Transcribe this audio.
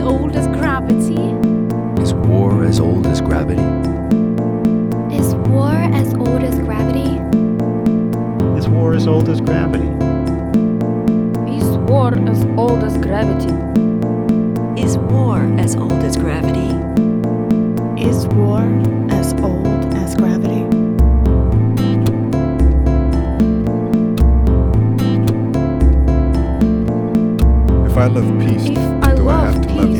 old as gravity? Is war as old as gravity? Is war as old as gravity? Is war as old as gravity? Is war as old as gravity? Is war as old as gravity? Is war as old as gravity? If I love peace, If I do I love have to love peace,